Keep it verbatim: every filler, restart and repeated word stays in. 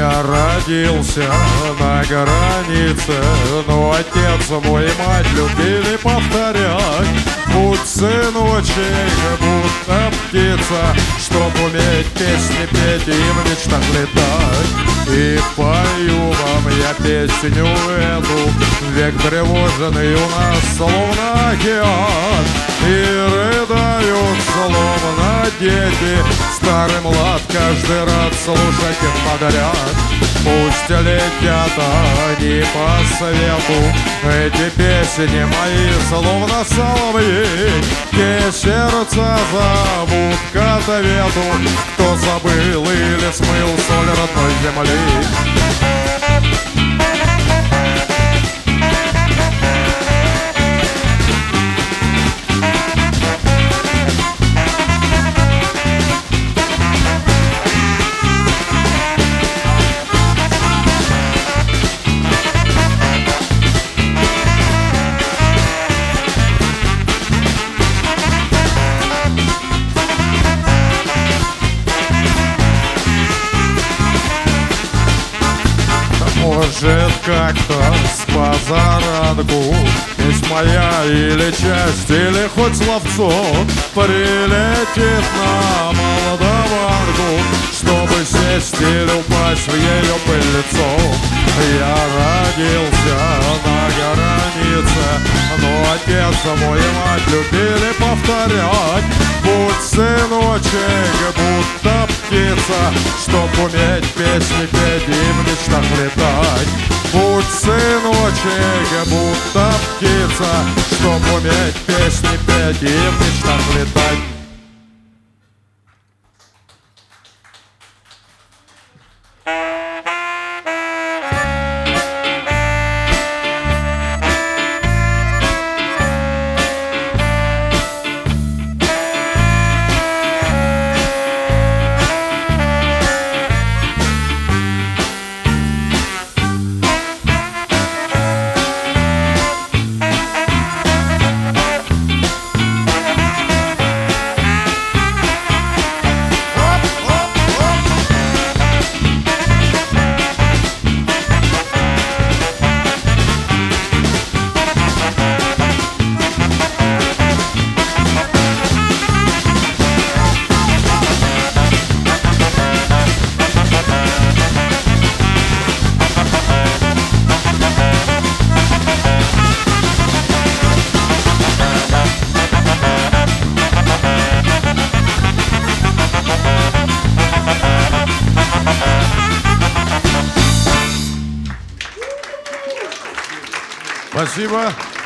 Я родился на границе, но отец мой и мать любили повторять: будь, сыночек, будто птица, чтоб уметь песни петь и в мечтах летать. И пою вам я песню эту, век тревоженный у нас словно океан. И рыдают словно дети, старый млад каждый раз слушать их подряд. Пусть летят они по свету, эти песни мои словно соловьи. Те сердца зовут к ответу, кто забыл или смыл соль родной земли. Может, как-то с позаранку есть моя или часть, или хоть словцо прилетит на молдаванку, чтобы сесть или упасть в ее пыльцо. Я родился на границе, но отец мой и мать любили повторять: будь, сыночек, будто птица, чтоб уметь песни петь и в мечтах летать. Будь, сыночек, будто птица, чтоб уметь песни петь и в мечтах летать. Спасибо.